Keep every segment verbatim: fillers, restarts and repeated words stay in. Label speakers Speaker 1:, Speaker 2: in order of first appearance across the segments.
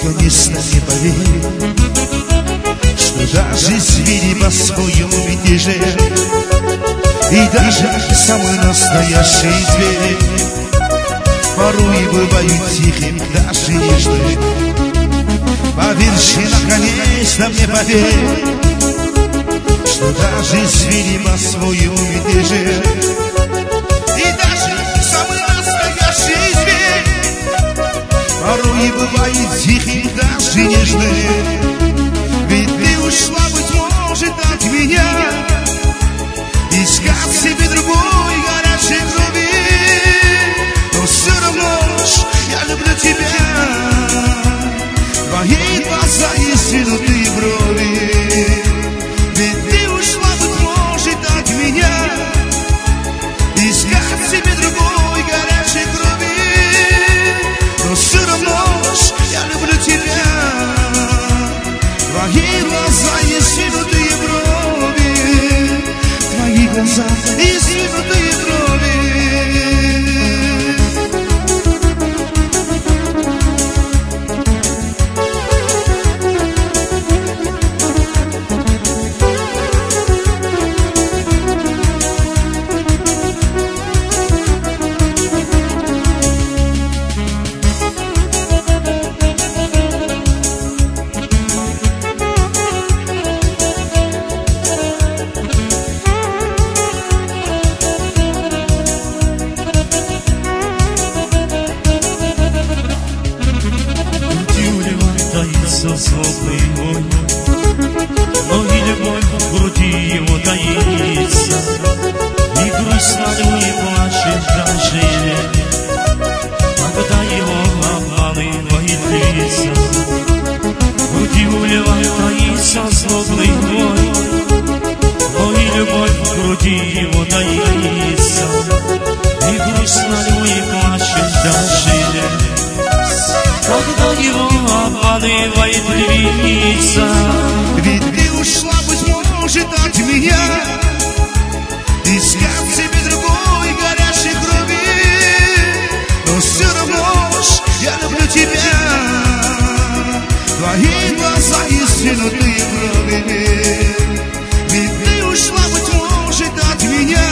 Speaker 1: конечно, не поверит, что даже звери по-своему ведь и даже самый настоящий зверь порой бывают тихим, даже нежным. Поверь, наконец-то мне поверь, что даже звери по-своему ведь и даже самый настоящий зверь порой бывает тихим, даже нежным. Ведь ты ушла, быть может, от меня, искать себе другой горячей крови. Но все равно ж я люблю тебя. Твои глаза и синутые брови. Ведь ты ушла, быть может, от меня, искать себе другой горячей крови. Но все равно ж я люблю тебя. Твои глаза и синутые брови. Твои глаза и синутые брови.
Speaker 2: Злобный мой, но и любовь в груди его таится, и грустно и плачет даже, когда его обманывает лица. В груди у льва таится злобный мой, но и любовь в груди его таится, и грустно и плачет даже, когда его обманывает львица.
Speaker 1: Ведь ты ушла, быть может, от меня, искать себе другой горячей крови. Но все равно ж я люблю тебя. Твои глаза и синутые брови. Ведь ты ушла, быть может, от меня,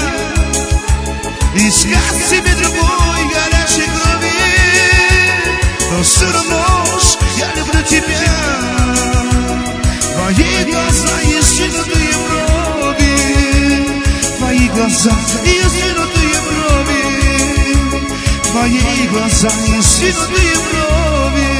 Speaker 1: искать себе другой горячей крови. Но все равно ж я люблю тебя. Твои глаза и синутые брови. Твои глаза и синутые брови. Твои глаза и синутые брови.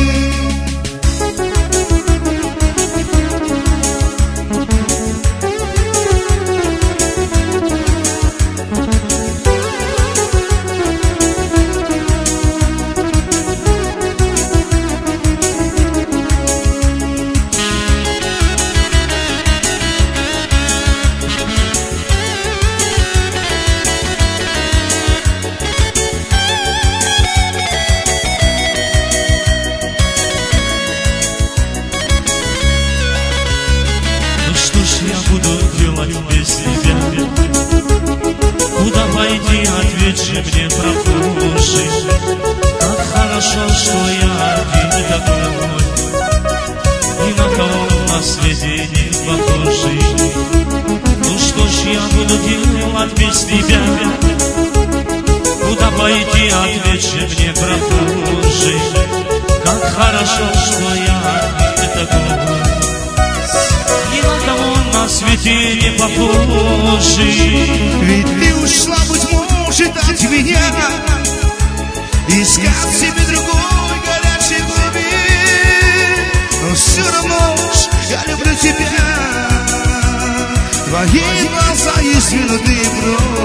Speaker 2: Ответь же мне, прохожий, как хорошо, что я один такой, и на кого на свете не похожий. Ну что ж я буду делать без тебя? Куда пойти? Ответь же мне, прохожий, как хорошо, что я один такой, и на кого на свете не похожий.
Speaker 1: Ведь ты ушла, быть может, от меня, искать себе другой горячей крови. Но все равно ж я люблю тебя. Твои глаза и синутые брови.